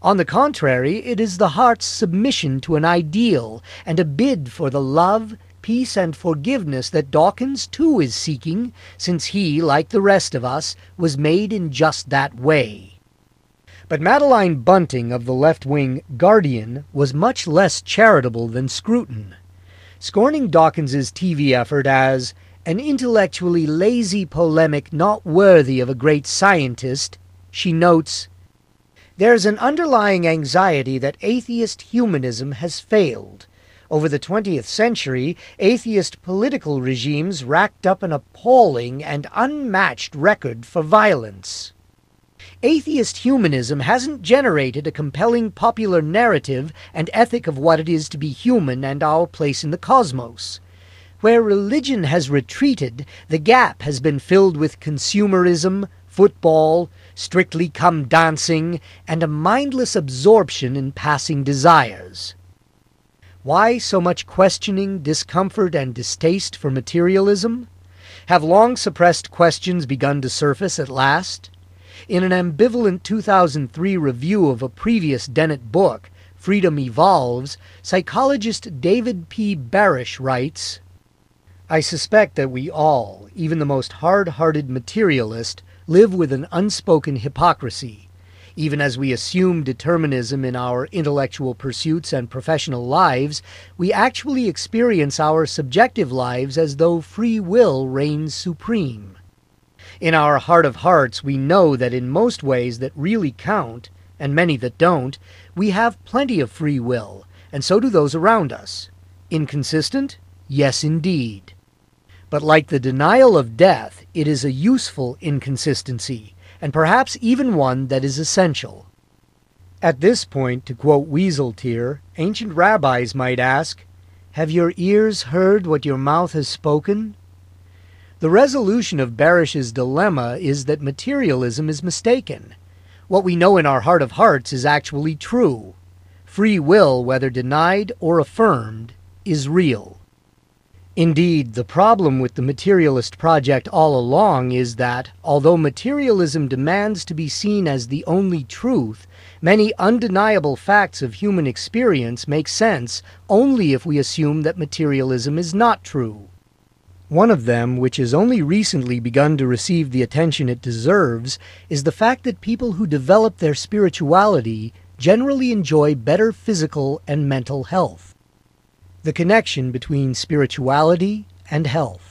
On the contrary, it is the heart's submission to an ideal and a bid for the love, peace, and forgiveness that Dawkins too is seeking, since he, like the rest of us, was made in just that way. But Madeline Bunting of the left-wing Guardian was much less charitable than Scruton. Scorning Dawkins's TV effort as an intellectually lazy polemic not worthy of a great scientist, she notes, "There's an underlying anxiety that atheist humanism has failed. Over the 20th century, atheist political regimes racked up an appalling and unmatched record for violence. Atheist humanism hasn't generated a compelling popular narrative and ethic of what it is to be human and our place in the cosmos. Where religion has retreated, the gap has been filled with consumerism, football, Strictly Come Dancing, and a mindless absorption in passing desires. Why so much questioning, discomfort, and distaste for materialism? Have long suppressed questions begun to surface at last? In an ambivalent 2003 review of a previous Dennett book, Freedom Evolves, psychologist David P. Barish writes, "I suspect that we all, even the most hard-hearted materialist, live with an unspoken hypocrisy. Even as we assume determinism in our intellectual pursuits and professional lives, we actually experience our subjective lives as though free will reigns supreme. In our heart of hearts, we know that in most ways that really count, and many that don't, we have plenty of free will, and so do those around us. Inconsistent? Yes, indeed. But like the denial of death, it is a useful inconsistency, and perhaps even one that is essential." At this point, to quote Wieseltier, ancient rabbis might ask, "Have your ears heard what your mouth has spoken?" The resolution of Barish's dilemma is that materialism is mistaken. What we know in our heart of hearts is actually true. Free will, whether denied or affirmed, is real. Indeed, the problem with the materialist project all along is that, although materialism demands to be seen as the only truth, many undeniable facts of human experience make sense only if we assume that materialism is not true. One of them, which has only recently begun to receive the attention it deserves, is the fact that people who develop their spirituality generally enjoy better physical and mental health. The connection between spirituality and health.